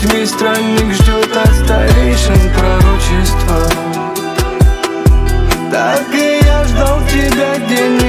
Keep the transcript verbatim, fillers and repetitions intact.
Восьми странник ждет от старейшин пророчества. Так и я ждал тебя день